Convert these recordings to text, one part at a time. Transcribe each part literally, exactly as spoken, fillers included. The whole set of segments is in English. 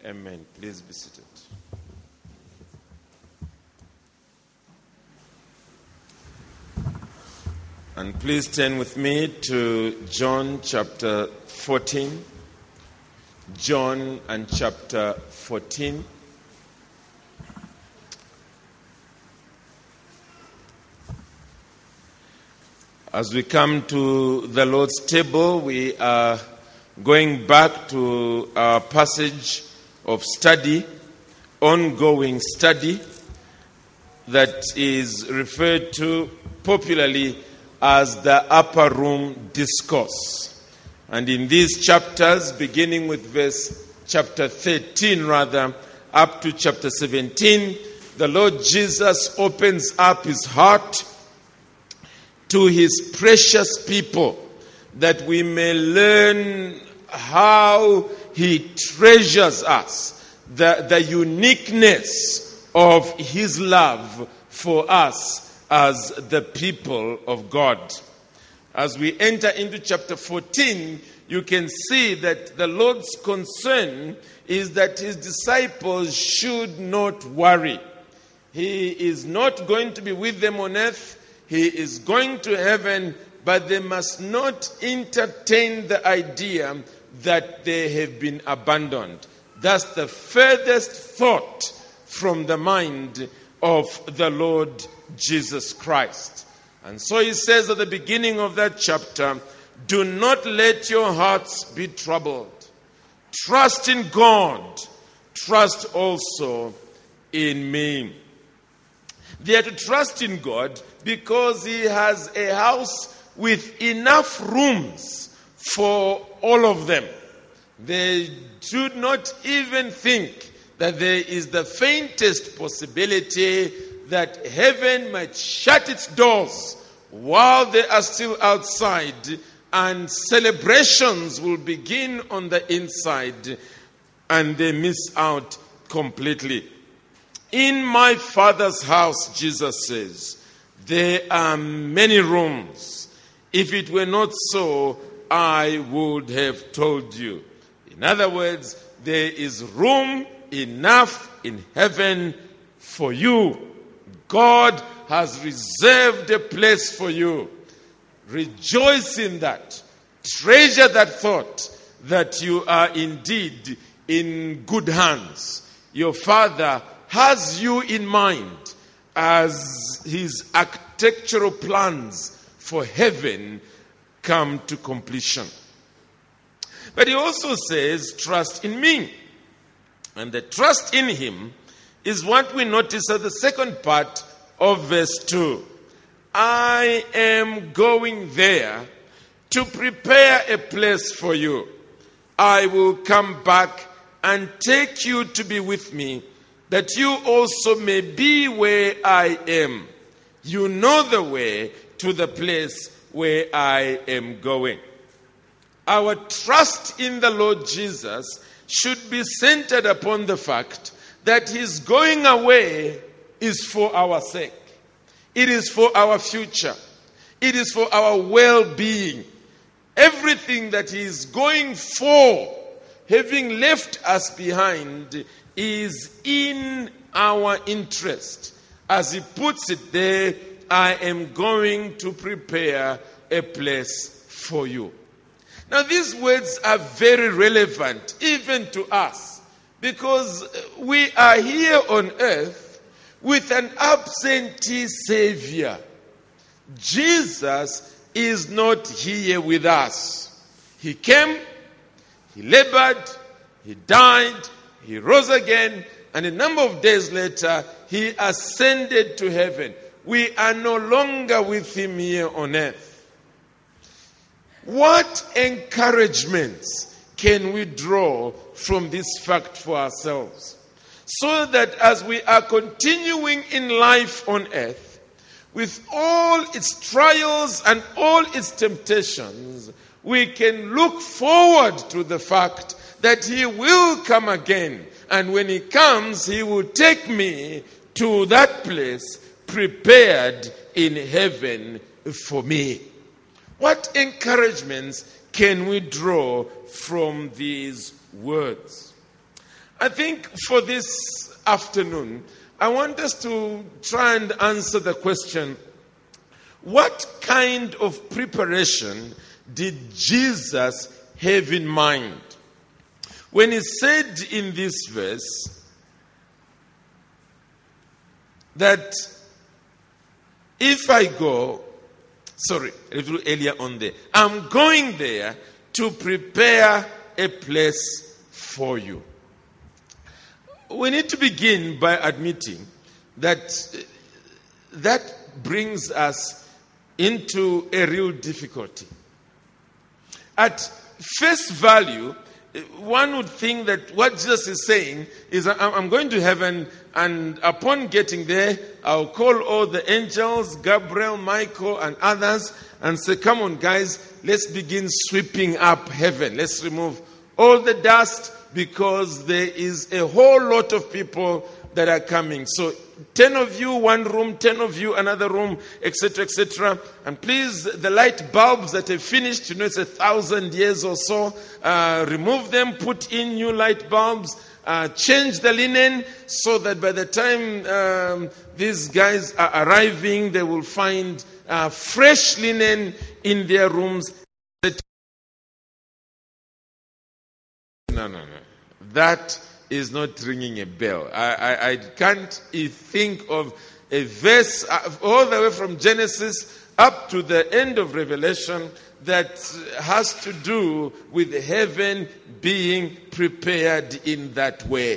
Amen. Please be seated. And please turn with me to John chapter fourteen. John and chapter fourteen. As we come to the Lord's table, we are going back to our passage of study, ongoing study, that is referred to popularly as the Upper Room Discourse. And in these chapters, beginning with verse chapter thirteen rather, up to chapter seventeen, the Lord Jesus opens up his heart to his precious people, that we may learn how he treasures us, the, the uniqueness of his love for us as the people of God. As we enter into chapter fourteen, you can see that the Lord's concern is that his disciples should not worry. He is not going to be with them on earth. He is going to heaven, but they must not entertain the idea that they have been abandoned. That's the furthest thought from the mind of the Lord Jesus Christ. And so he says at the beginning of that chapter, do not let your hearts be troubled. Trust in God. Trust also in me. They are to trust in God because he has a house with enough rooms for all of them. They should not even think that there is the faintest possibility that heaven might shut its doors while they are still outside, and celebrations will begin on the inside and they miss out completely. In my Father's house, Jesus says, there are many rooms. If it were not so, I would have told you. In other words, there is room enough in heaven for you. God has reserved a place for you. Rejoice in that. Treasure that thought that you are indeed in good hands. Your Father has you in mind as his architectural plans for heaven come to completion. But he also says, trust in me. And the trust in him is what we notice at the second part of verse two. I am going there to prepare a place for you. I will come back and take you to be with me, that you also may be where I am. You know the way to the place where I am going. Our trust in the Lord Jesus should be centered upon the fact that his going away is for our sake. It is for our future. It is for our well-being. Everything that he is going for, having left us behind, is in our interest. As he puts it there, I am going to prepare a place for you. Now these words are very relevant even to us, because we are here on earth with an absentee Savior. Jesus is not here with us. He came, he labored, he died, he rose again, and a number of days later, he ascended to heaven. We are no longer with him here on earth. What encouragements can we draw from this fact for ourselves? So that as we are continuing in life on earth, with all its trials and all its temptations, we can look forward to the fact that he will come again. And when he comes, he will take me to that place prepared in heaven for me. What encouragements can we draw from these words? I think for this afternoon, I want us to try and answer the question, what kind of preparation did Jesus have in mind when he said in this verse that if I go, sorry, a little earlier on there, I'm going there to prepare a place for you. We need to begin by admitting that that brings us into a real difficulty. At face value, one would think that what Jesus is saying is, I'm going to heaven, and upon getting there, I'll call all the angels, Gabriel, Michael, and others, and say, come on, guys, let's begin sweeping up heaven. Let's remove all the dust, because there is a whole lot of people that are coming. So ten of you, one room, ten of you, another room, et cetera, et cetera. And please, the light bulbs that have finished, you know, it's a thousand years or so, uh, remove them, put in new light bulbs, uh, change the linen, so that by the time um, these guys are arriving, they will find uh, fresh linen in their rooms. No, no, no. That is not ringing a bell. I, I, I can't think of a verse all the way from Genesis up to the end of Revelation that has to do with heaven being prepared in that way.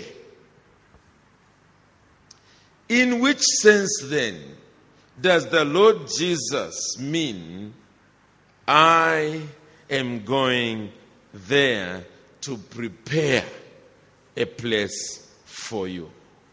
In which sense then does the Lord Jesus mean, I am going there to prepare a place for you?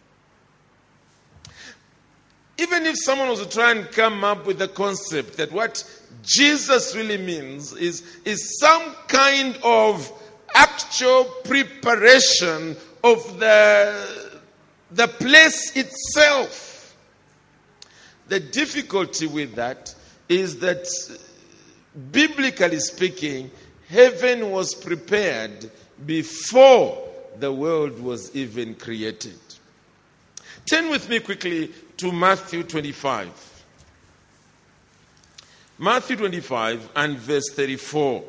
Even if someone was to try and come up with the concept that what Jesus really means is, is some kind of actual preparation of the, the place itself, the difficulty with that is that, biblically speaking, heaven was prepared before the world was even created. Turn with me quickly to Matthew twenty-five. Matthew twenty-five and verse thirty-four.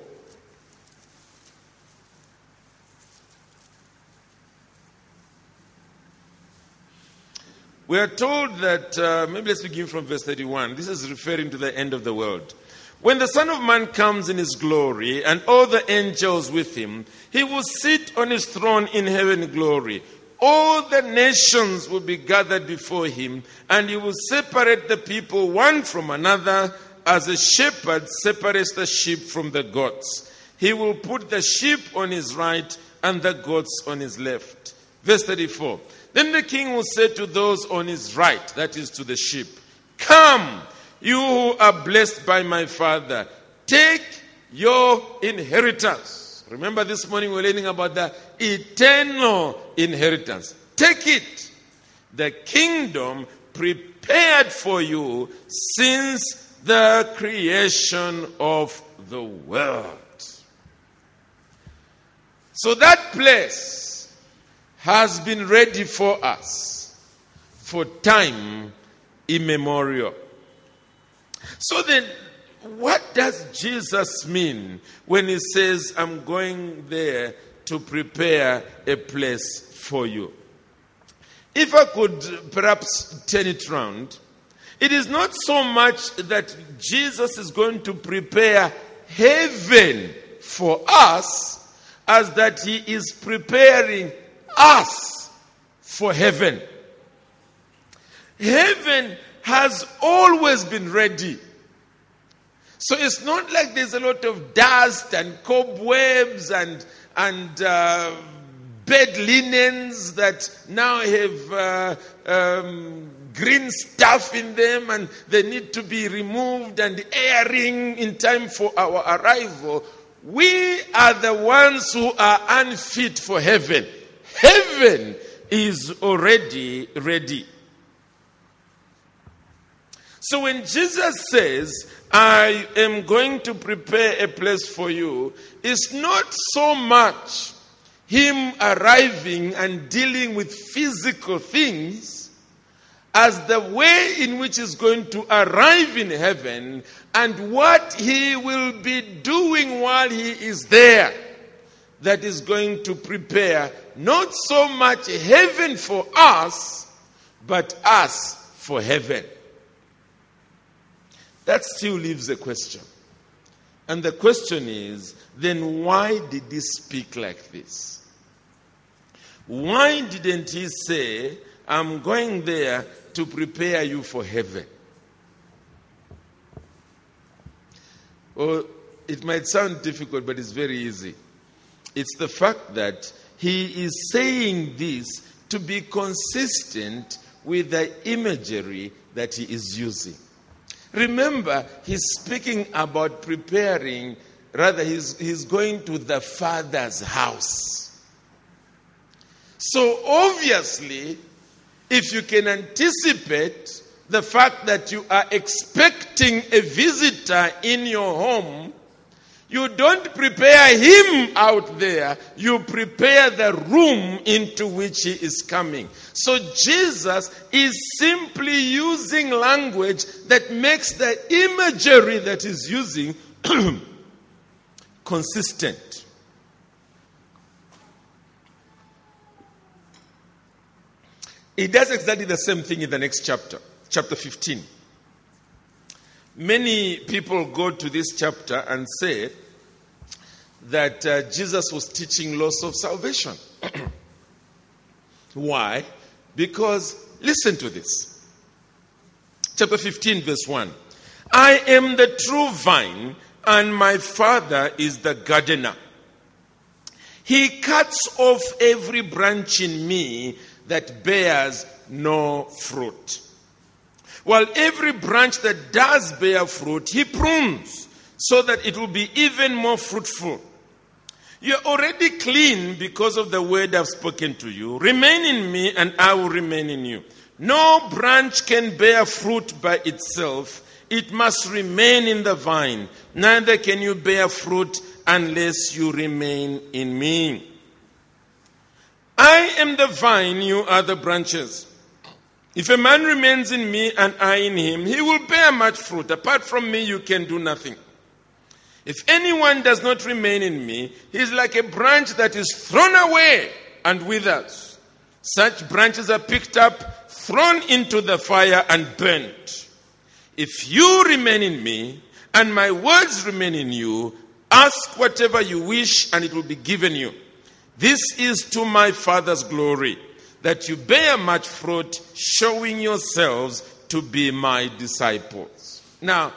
We are told that, uh, maybe let's begin from verse thirty-one. This is referring to the end of the world. When the Son of Man comes in his glory and all the angels with him, he will sit on his throne in heaven glory. All the nations will be gathered before him, and he will separate the people one from another as a shepherd separates the sheep from the goats. He will put the sheep on his right and the goats on his left. Verse thirty-four. Then the king will say to those on his right, that is to the sheep, come, you who are blessed by my Father, take your inheritance. Remember this morning we were learning about the eternal inheritance. Take it. The kingdom prepared for you since the creation of the world. So that place has been ready for us for time immemorial. So then, what does Jesus mean when he says, I'm going there to prepare a place for you? If I could perhaps turn it round, it is not so much that Jesus is going to prepare heaven for us as that he is preparing us for heaven. Heaven has always been ready. So it's not like there's a lot of dust and cobwebs and and uh, bed linens that now have uh, um, green stuff in them and they need to be removed and airing in time for our arrival. We are the ones who are unfit for heaven. Heaven is already ready. So when Jesus says, I am going to prepare a place for you, it's not so much him arriving and dealing with physical things as the way in which he's going to arrive in heaven and what he will be doing while he is there. That is going to prepare not so much heaven for us, but us for heaven. That still leaves a question. And the question is, then why did he speak like this? Why didn't he say, I'm going there to prepare you for heaven? Well, it might sound difficult, but it's very easy. It's the fact that he is saying this to be consistent with the imagery that he is using. Remember, he's speaking about preparing, rather he's, he's going to the Father's house. So obviously, if you can anticipate the fact that you are expecting a visitor in your home, you don't prepare him out there, you prepare the room into which he is coming. So Jesus is simply using language that makes the imagery that he's using consistent. He does exactly the same thing in the next chapter, chapter fifteen. Many people go to this chapter and say that uh, Jesus was teaching laws of salvation. Why? Because, listen to this. Chapter fifteen, verse one. I am the true vine, and my Father is the gardener. He cuts off every branch in me that bears no fruit, while every branch that does bear fruit, he prunes, so that it will be even more fruitful. You're already clean because of the word I've spoken to you. Remain in me, and I will remain in you. No branch can bear fruit by itself. It must remain in the vine. Neither can you bear fruit unless you remain in me. I am the vine, you are the branches. If a man remains in me and I in him, he will bear much fruit. Apart from me, you can do nothing. If anyone does not remain in me, he is like a branch that is thrown away and withers. Such branches are picked up, thrown into the fire, and burnt. If you remain in me, and my words remain in you, ask whatever you wish, and it will be given you. This is to my Father's glory, that you bear much fruit, showing yourselves to be my disciples. Now,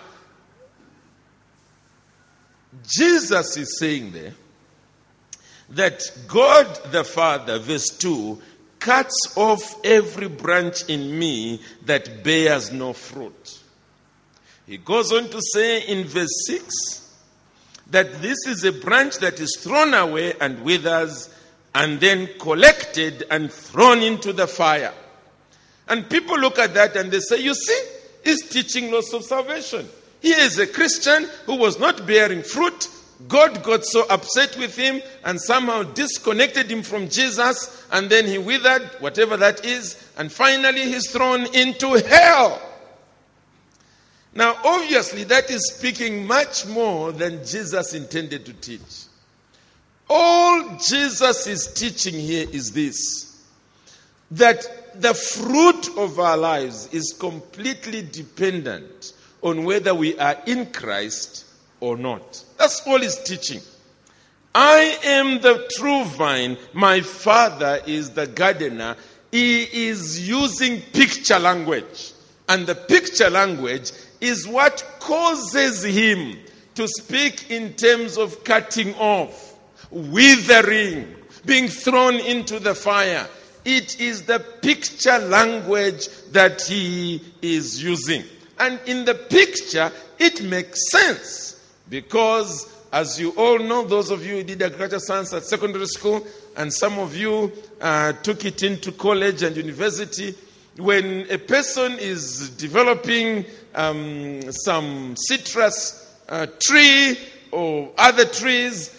Jesus is saying there that God the Father, verse two, cuts off every branch in me that bears no fruit. He goes on to say in verse six that this is a branch that is thrown away and withers, and then collected and thrown into the fire. And people look at that and they say, you see, he's teaching laws of salvation. He is a Christian who was not bearing fruit. God got so upset with him and somehow disconnected him from Jesus, and then he withered, whatever that is, and finally he's thrown into hell. Now, obviously, that is speaking much more than Jesus intended to teach. All Jesus is teaching here is this, that the fruit of our lives is completely dependent on whether we are in Christ or not. That's all he's teaching. I am the true vine. My Father is the gardener. He is using picture language. And the picture language is what causes him to speak in terms of cutting off, withering, being thrown into the fire. It is the picture language that he is using. And in the picture, it makes sense. Because, as you all know, those of you who did agriculture science at secondary school, and some of you uh, took it into college and university, when a person is developing um, some citrus uh, tree or other trees,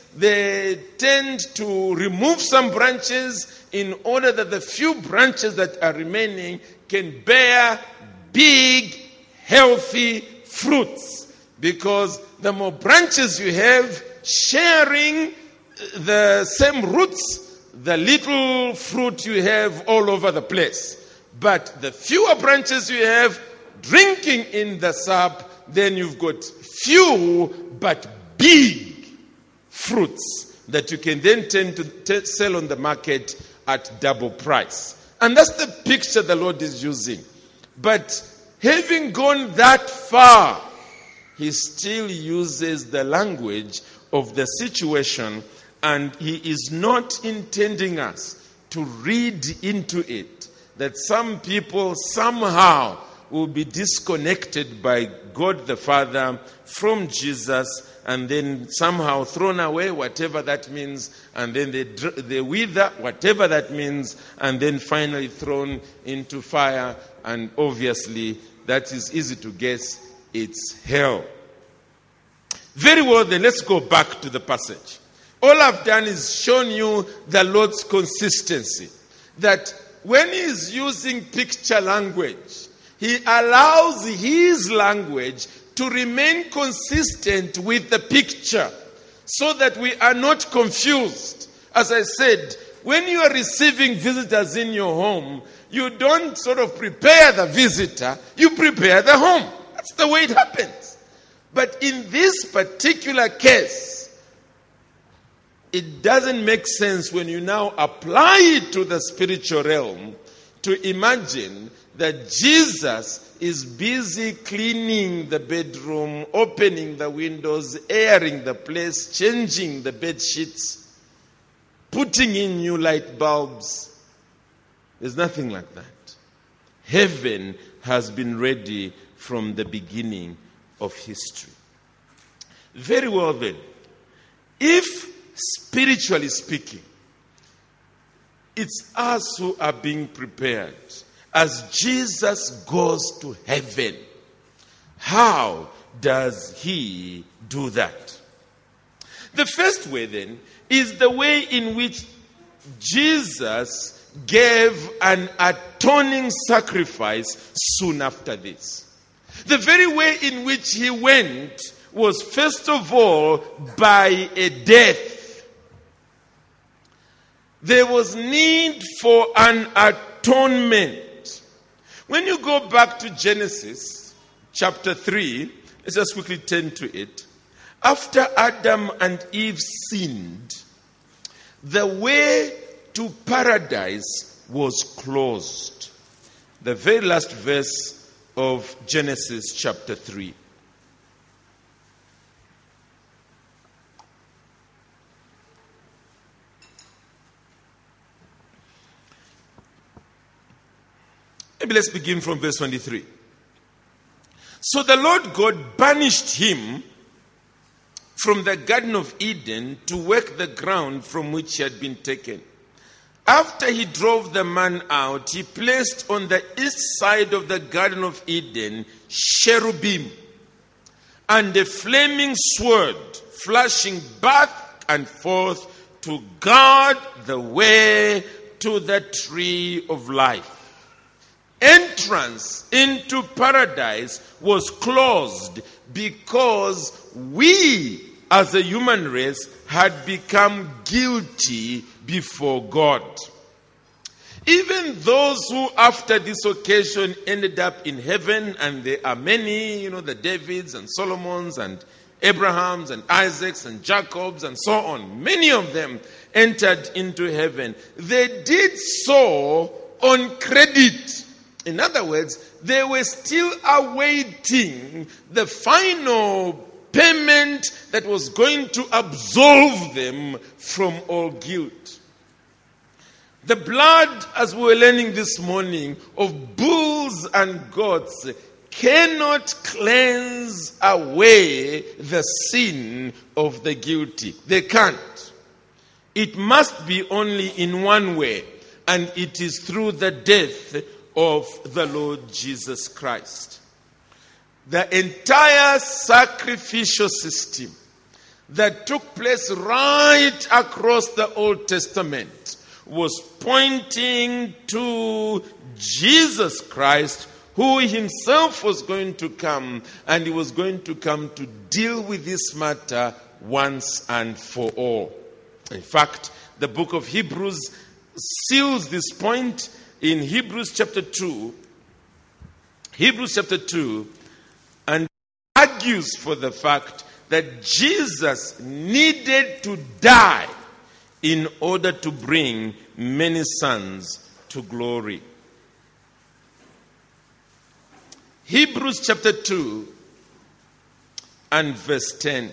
they tend to remove some branches in order that the few branches that are remaining can bear big, healthy fruits. Because the more branches you have sharing the same roots, the little fruit you have all over the place. But the fewer branches you have drinking in the sap, then you've got few but big fruits that you can then tend to t- sell on the market at double price. And that's the picture the Lord is using. But having gone that far, he still uses the language of the situation, and he is not intending us to read into it that some people somehow will be disconnected by God the Father from Jesus and then somehow thrown away, whatever that means, and then they, they wither, whatever that means, and then finally thrown into fire. And obviously, that is easy to guess, it's hell. Very well, then let's go back to the passage. All I've done is shown you the Lord's consistency. That when he is using picture language, he allows his language to remain consistent with the picture so that we are not confused. As I said, when you are receiving visitors in your home, you don't sort of prepare the visitor, you prepare the home. That's the way it happens. But in this particular case, it doesn't make sense when you now apply it to the spiritual realm to imagine that Jesus is busy cleaning the bedroom, opening the windows, airing the place, changing the bed sheets, putting in new light bulbs. There's nothing like that. Heaven has been ready from the beginning of history. Very well then, if spiritually speaking, it's us who are being prepared as Jesus goes to heaven, how does he do that? The first way then is the way in which Jesus gave an atoning sacrifice soon after this. The very way in which he went was first of all by a death. There was need for an atonement. When you go back to Genesis chapter three, let's just quickly turn to it. After Adam and Eve sinned, the way to paradise was closed. The very last verse of Genesis chapter three. Maybe let's begin from verse twenty-three. So the Lord God banished him from the Garden of Eden to work the ground from which he had been taken. After he drove the man out, he placed on the east side of the Garden of Eden cherubim and a flaming sword flashing back and forth to guard the way to the tree of life. Entrance into paradise was closed because we as a human race had become guilty before God. Even those who after this occasion ended up in heaven, and there are many, you know, the Davids and Solomons and Abrahams and Isaacs and Jacobs and so on, many of them entered into heaven. They did so on credit. In other words, they were still awaiting the final payment that was going to absolve them from all guilt. The blood, as we were learning this morning, of bulls and goats cannot cleanse away the sin of the guilty. They can't. It must be only in one way, and it is through the death of the Lord Jesus Christ. The entire sacrificial system that took place right across the Old Testament was pointing to Jesus Christ, who himself was going to come, and he was going to come to deal with this matter once and for all. In fact, the book of Hebrews seals this point in Hebrews chapter two. Hebrews chapter two, and argues for the fact that Jesus needed to die in order to bring many sons to glory. Hebrews chapter two and verse ten.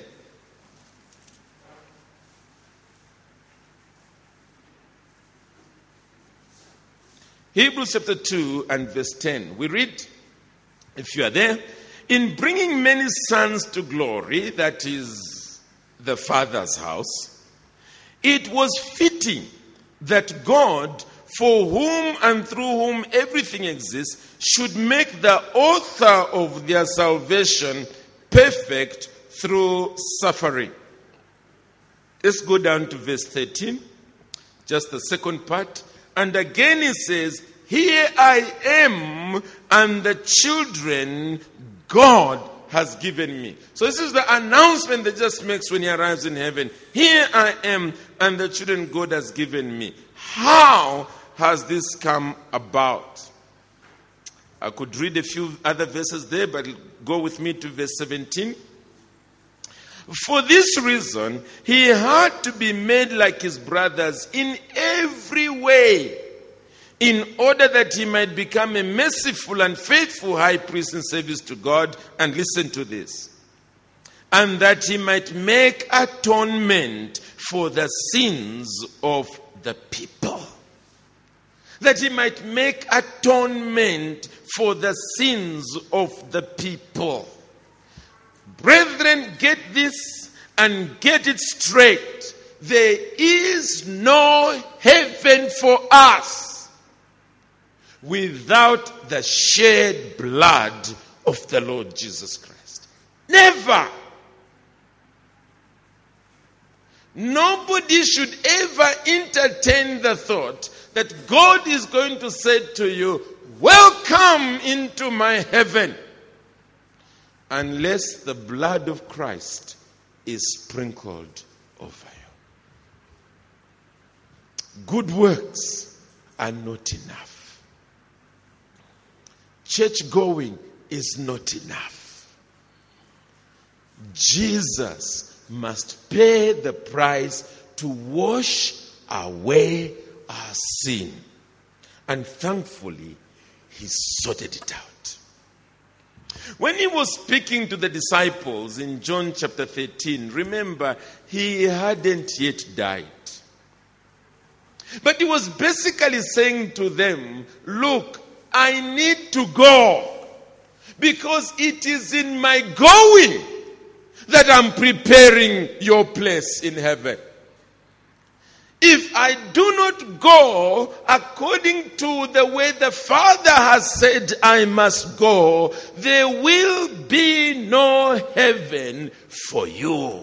Hebrews chapter two and verse ten. We read, if you are there, in bringing many sons to glory, that is the Father's house, it was fitting that God, for whom and through whom everything exists, should make the author of their salvation perfect through suffering. Let's go down to verse thirteen, just the second part. And again it says, here I am and the children God has given me. So this is the announcement that just makes when he arrives in heaven. Here I am and the children God has given me. How has this come about? I could read a few other verses there, but go with me to verse seventeen. For this reason, he had to be made like his brothers in every way, in order that he might become a merciful and faithful high priest in service to God. And listen to this. And that he might make atonement for the sins of the people. That he might make atonement for the sins of the people. Brethren, get this and get it straight. There is no heaven for us without the shed blood of the Lord Jesus Christ. Never. Nobody should ever entertain the thought that God is going to say to you, welcome into my heaven, unless the blood of Christ is sprinkled over you. Good works are not enough. Church going is not enough. Jesus must pay the price to wash away our sin. And thankfully, he sorted it out. When he was speaking to the disciples in John chapter thirteen, remember, he hadn't yet died. But he was basically saying to them, look, I need to go, because it is in my going that I'm preparing your place in heaven. If I do not go according to the way the Father has said I must go, there will be no heaven for you.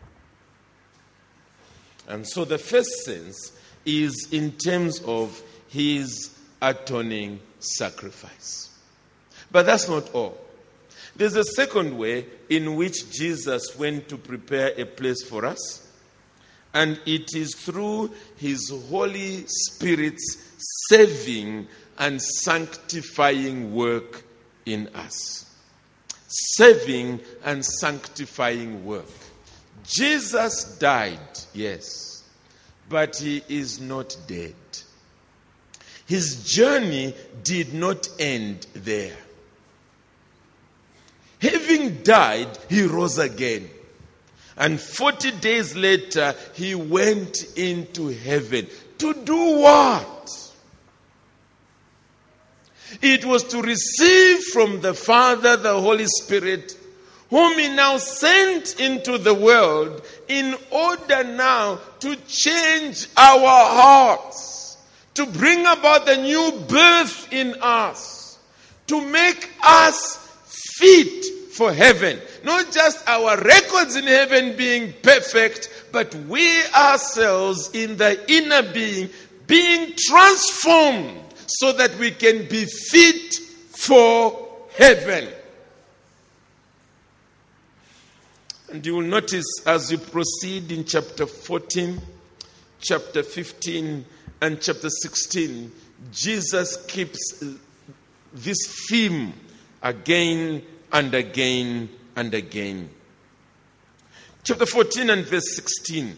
And so the first sense is in terms of his atoning sacrifice. But that's not all. There's a second way in which Jesus went to prepare a place for us. And it is through his Holy Spirit's saving and sanctifying work in us. Saving and sanctifying work. Jesus died, yes, but he is not dead. His journey did not end there. Having died, he rose again. And forty days later, he went into heaven. To do what? It was to receive from the Father the Holy Spirit, whom he now sent into the world in order now to change our hearts, to bring about the new birth in us, to make us fit for heaven. Not just our records in heaven being perfect, but we ourselves in the inner being being transformed so that we can be fit for heaven. And you will notice as you proceed in chapter fourteen, chapter fifteen, and chapter sixteen, Jesus keeps this theme again and again and again. Chapter fourteen and verse sixteen.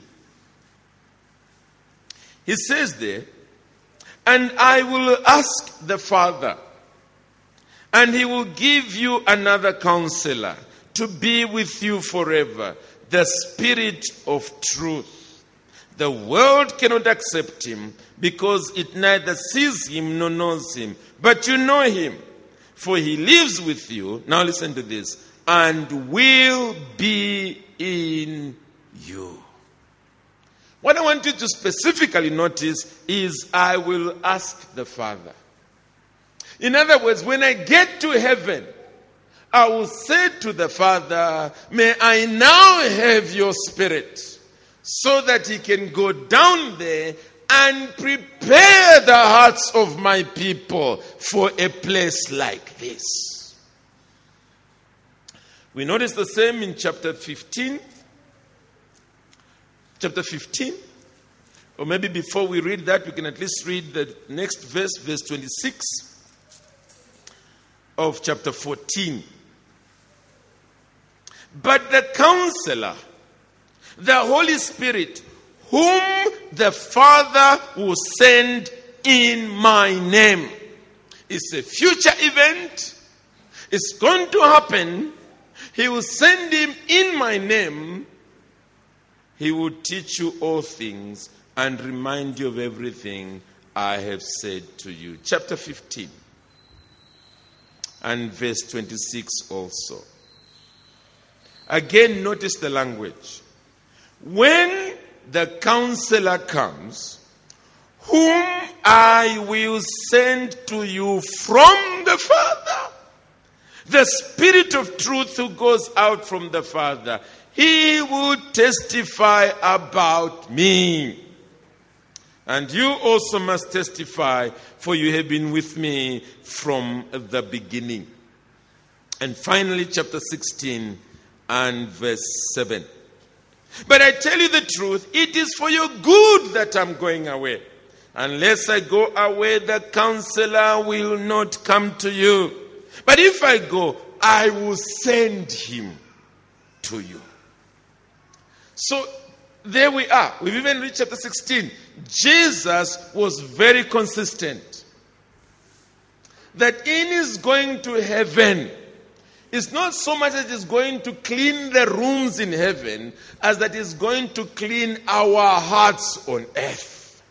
He says there, "And I will ask the Father, and he will give you another counselor to be with you forever, the Spirit of truth. The world cannot accept him because it neither sees him nor knows him. But you know him, for he lives with you." Now listen to this. "And will be in you." What I want you to specifically notice is, "I will ask the Father." In other words, when I get to heaven, I will say to the Father, "May I now have your Spirit," so that he can go down there and prepare the hearts of my people for a place like this. We notice the same in chapter fifteen. Chapter fifteen. Or maybe before we read that, we can at least read the next verse, verse twenty-six of chapter fourteen. "But the Counselor, the Holy Spirit, whom the Father will send in my name." It's a future event. It's going to happen. He will send him in my name. He will teach you all things and remind you of everything I have said to you. Chapter fifteen and verse twenty-six also. Again, notice the language. "When the Counselor comes, whom I will send to you from the Father, the Spirit of truth who goes out from the Father, he will testify about me. And you also must testify, for you have been with me from the beginning." And finally, chapter sixteen and verse seven. "But I tell you the truth, it is for your good that I'm going away. Unless I go away, the Counselor will not come to you. But if I go, I will send him to you." So there we are. We've even reached chapter sixteen. Jesus was very consistent that in his going to heaven, it's not so much that he's going to clean the rooms in heaven as that he's going to clean our hearts on earth.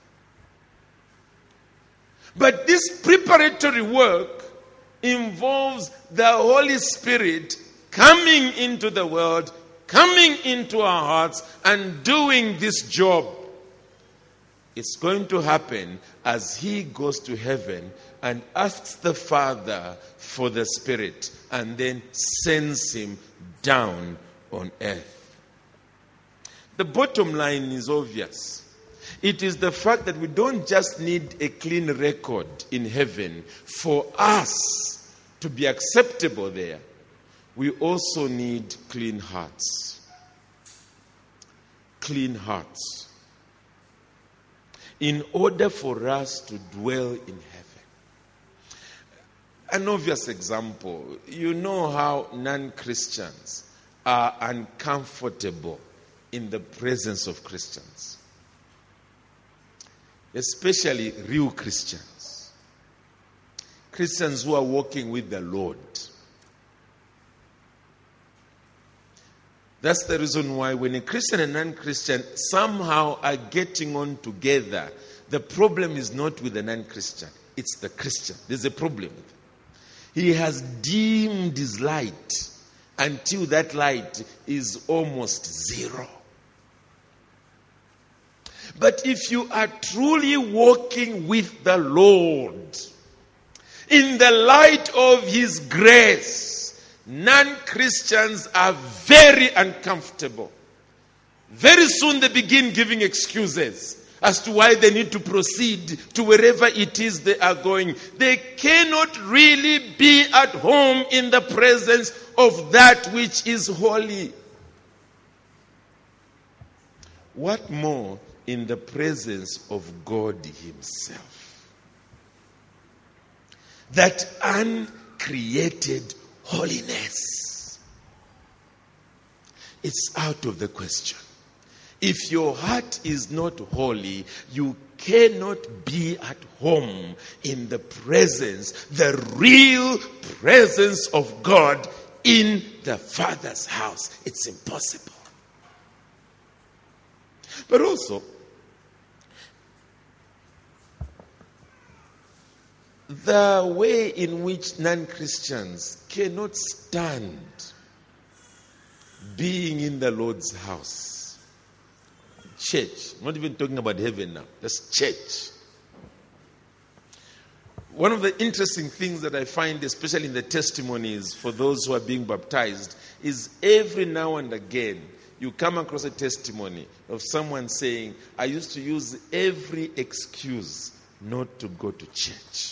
But this preparatory work involves the Holy Spirit coming into the world, coming into our hearts, and doing this job. It's going to happen as he goes to heaven and asks the Father for the Spirit and then sends him down on earth. The bottom line is obvious. It is the fact that we don't just need a clean record in heaven for us to be acceptable there. We also need clean hearts. Clean hearts. In order for us to dwell in heaven. An obvious example, you know how non-Christians are uncomfortable in the presence of Christians. Especially real Christians. Christians who are walking with the Lord. That's the reason why when a Christian and non-Christian somehow are getting on together, the problem is not with the non-Christian, it's the Christian. There's a problem with him. He has dimmed his light until that light is almost zero. But if you are truly walking with the Lord in the light of his grace, non-Christians are very uncomfortable. Very soon they begin giving excuses as to why they need to proceed to wherever it is they are going. They cannot really be at home in the presence of that which is holy. What more in the presence of God Himself? That uncreated holiness. It's out of the question. If your heart is not holy, you cannot be at home in the presence, the real presence of God in the Father's house. It's impossible. But also, the way in which non-Christians cannot stand being in the Lord's house. Church. I'm not even talking about heaven now. That's church. One of the interesting things that I find, especially in the testimonies for those who are being baptized, is every now and again you come across a testimony of someone saying, I used to use every excuse not to go to church.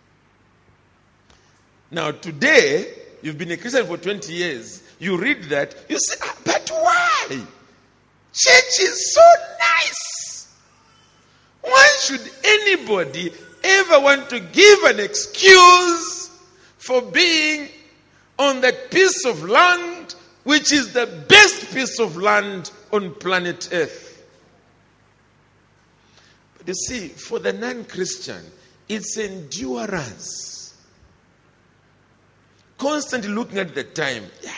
Now today, you've been a Christian for twenty years, you read that, you say, ah, but why? Church is so nice. Why should anybody ever want to give an excuse for being on that piece of land which is the best piece of land on planet Earth? But you see, for the non-Christian, it's endurance. Constantly looking at the time. Yeah.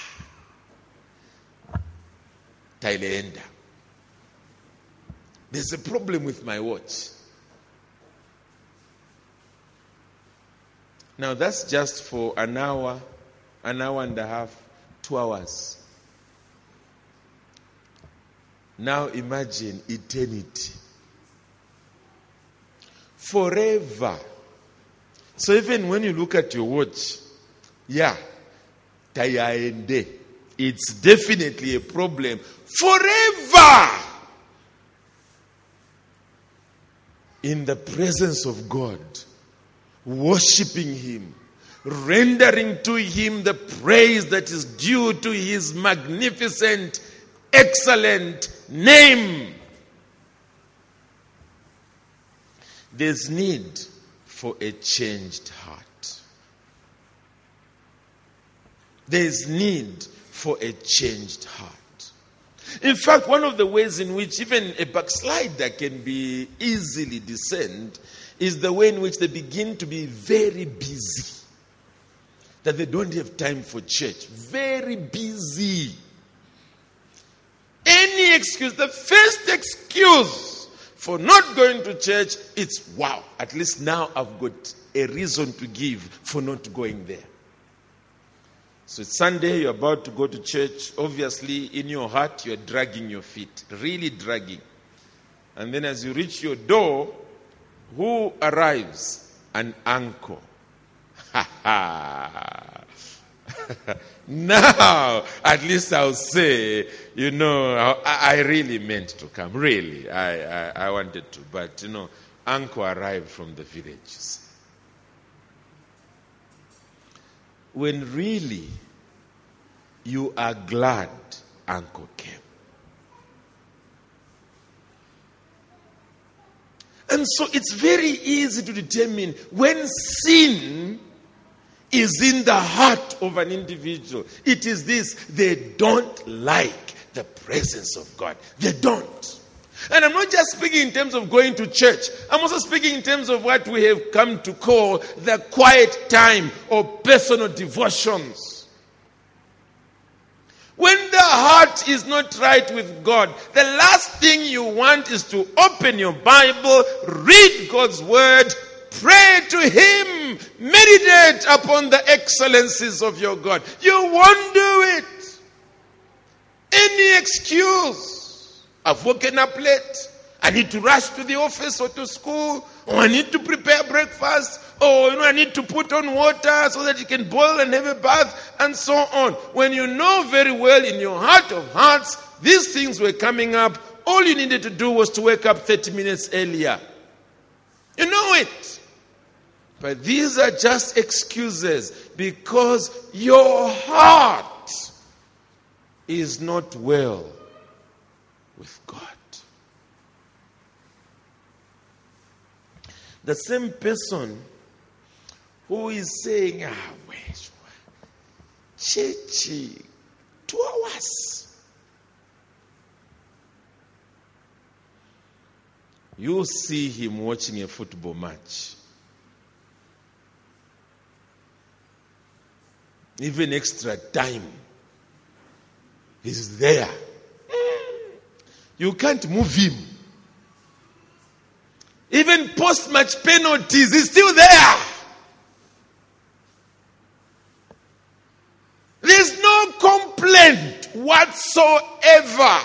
Thailander. There's a problem with my watch. Now that's just for an hour, an hour and a half, two hours. Now imagine eternity. Forever. So even when you look at your watch, yeah, Thailander. It's definitely a problem forever in the presence of God, worshiping Him, rendering to Him the praise that is due to His magnificent, excellent name. There's need for a changed heart. There's need for a changed heart. In fact, one of the ways in which even a backslider can be easily discerned is the way in which they begin to be very busy. That they don't have time for church. Very busy. Any excuse, the first excuse for not going to church, it's wow, at least now I've got a reason to give for not going there. So it's Sunday, you're about to go to church. Obviously, in your heart, you're dragging your feet. Really dragging. And then as you reach your door, who arrives? An uncle. Ha ha. Now, at least I'll say, you know, I, I really meant to come. Really, I, I, I wanted to. But, you know, uncle arrived from the villages. When really you are glad uncle came. And so it's very easy to determine when sin is in the heart of an individual. It is this: they don't like the presence of God. They don't. And I'm not just speaking in terms of going to church. I'm also speaking in terms of what we have come to call the quiet time or personal devotions. When the heart is not right with God, the last thing you want is to open your Bible, read God's word, pray to Him, meditate upon the excellencies of your God. You won't do it. Any excuse. I've woken up late. I need to rush to the office or to school, Oh, I need to prepare breakfast. Oh, you know, I need to put on water so that you can boil and have a bath, and so on. When you know very well in your heart of hearts, these things were coming up, all you needed to do was to wake up thirty minutes earlier. You know it. But these are just excuses because your heart is not well with God. The same person who is saying, ah, wait, church, two hours. You see him watching a football match. Even extra time. He's there. You can't move him. Even post-match penalties, he's still there. There's no complaint whatsoever.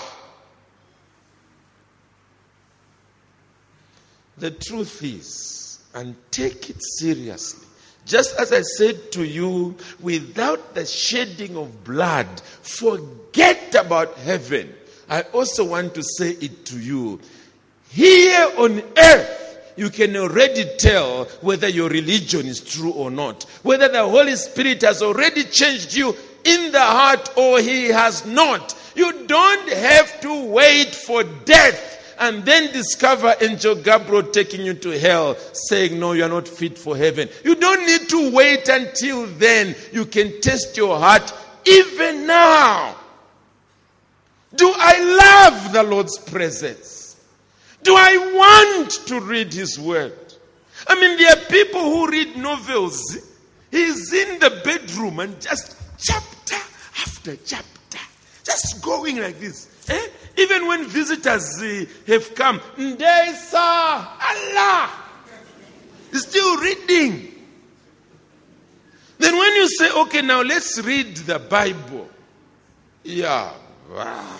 The truth is, and take it seriously, just as I said to you, without the shedding of blood, forget about heaven. I also want to say it to you. Here on earth, you can already tell whether your religion is true or not. Whether the Holy Spirit has already changed you in the heart or he has not. You don't have to wait for death and then discover Angel Gabriel taking you to hell, saying, no, you are not fit for heaven. You don't need to wait until then. You can test your heart even now. Do I love the Lord's presence? Do I want to read his word? I mean, there are people who read novels. He's in the bedroom and just chapter after chapter, just going like this. Eh? Even when visitors uh, have come, Ndesa, Allah, he's still reading. Then when you say, okay, now let's read the Bible. Yeah. Wow.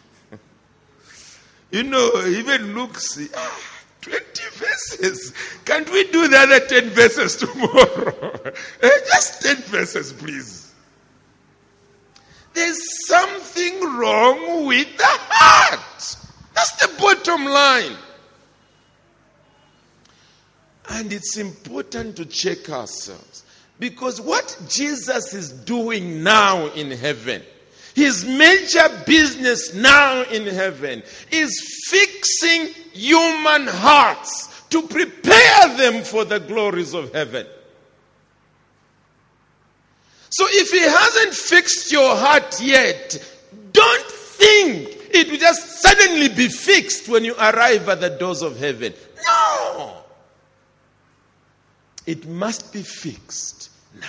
You know, even looks, ah, twenty verses. Can't we do the other ten verses tomorrow? eh, just ten verses, please. There's something wrong with the heart. That's the bottom line. And it's important to check ourselves. Because what Jesus is doing now in heaven, his major business now in heaven, is fixing human hearts to prepare them for the glories of heaven. So if he hasn't fixed your heart yet, don't think it will just suddenly be fixed when you arrive at the doors of heaven. No! It must be fixed now.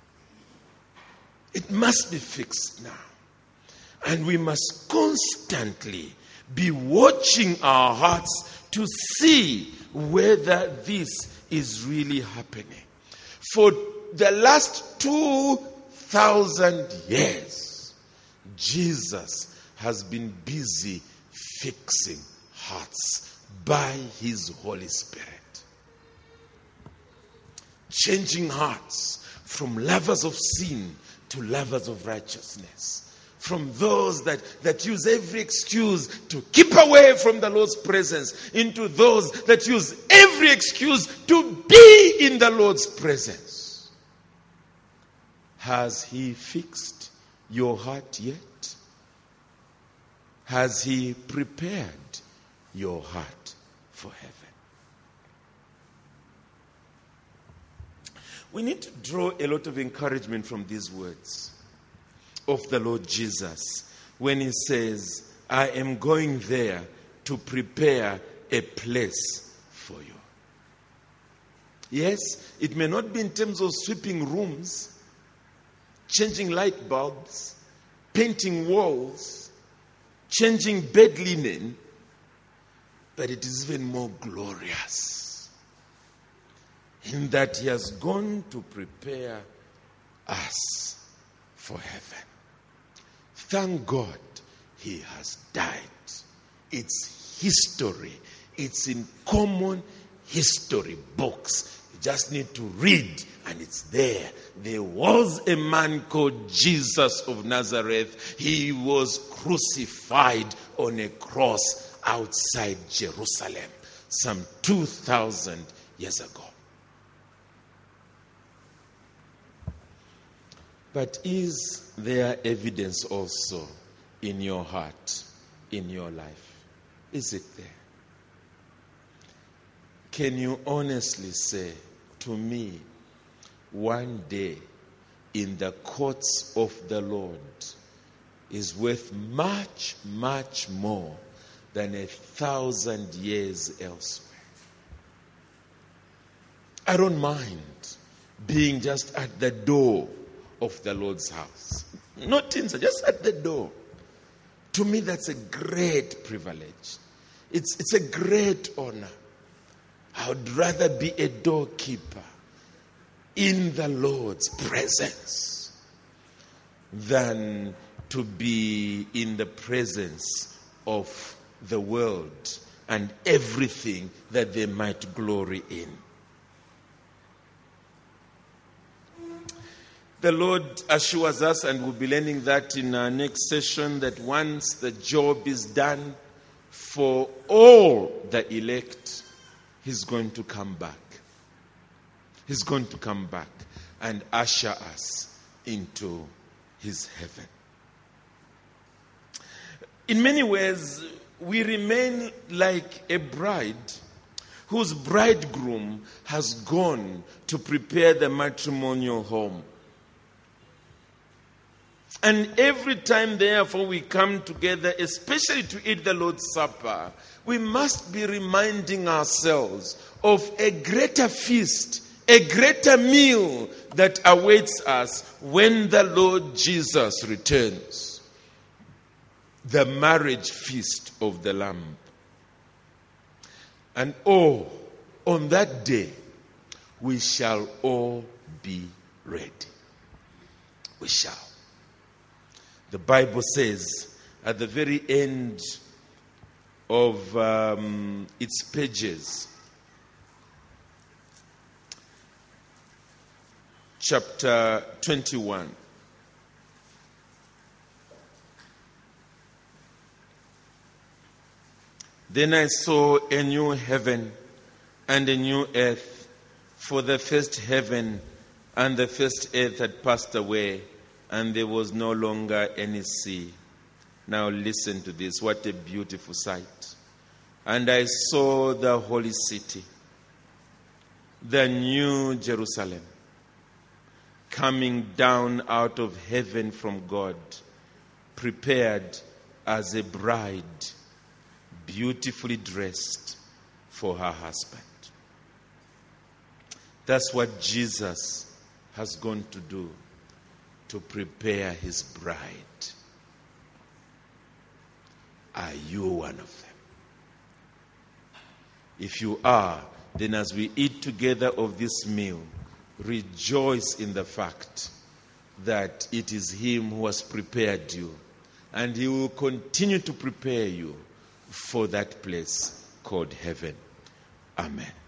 It must be fixed now. And we must constantly be watching our hearts to see whether this is really happening. For the last two thousand years, Jesus has been busy fixing hearts by his Holy Spirit. Changing hearts from lovers of sin to lovers of righteousness. From those that, that use every excuse to keep away from the Lord's presence into those that use every excuse to be in the Lord's presence. Has he fixed your heart yet? Has he prepared your heart for heaven? We need to draw a lot of encouragement from these words of the Lord Jesus when he says, I am going there to prepare a place for you. Yes, it may not be in terms of sweeping rooms, changing light bulbs, painting walls, changing bed linen, but it is even more glorious in that he has gone to prepare us for heaven. Thank God he has died. It's history. It's in common history books. You just need to read, and it's there. There was a man called Jesus of Nazareth. He was crucified on a cross outside Jerusalem some two thousand years ago. But is there evidence also in your heart, in your life? Is it there? Can you honestly say to me, one day in the courts of the Lord is worth much, much more than a thousand years elsewhere? I don't mind being just at the door of the Lord's house. Not inside, just at the door. To me, that's a great privilege. It's, it's a great honor. I would rather be a doorkeeper in the Lord's presence than to be in the presence of the world and everything that they might glory in. The Lord assures us, and we'll be learning that in our next session, that once the job is done for all the elect, He's going to come back. He's going to come back and usher us into His heaven. In many ways, we remain like a bride whose bridegroom has gone to prepare the matrimonial home. And every time, therefore, we come together, especially to eat the Lord's Supper, we must be reminding ourselves of a greater feast, a greater meal that awaits us when the Lord Jesus returns. The marriage feast of the Lamb. And oh, on that day, we shall all be ready. We shall. The Bible says at the very end of um, its pages, chapter twenty-one, then I saw a new heaven and a new earth, for the first heaven and the first earth had passed away, and there was no longer any sea. Now listen to this. What a beautiful sight. And I saw the holy city, the new Jerusalem, coming down out of heaven from God, prepared as a bride, beautifully dressed for her husband. That's what Jesus has gone to do, to prepare His bride. Are you one of them? If you are, then as we eat together of this meal, rejoice in the fact that it is Him who has prepared you, and He will continue to prepare you for that place called heaven. Amen.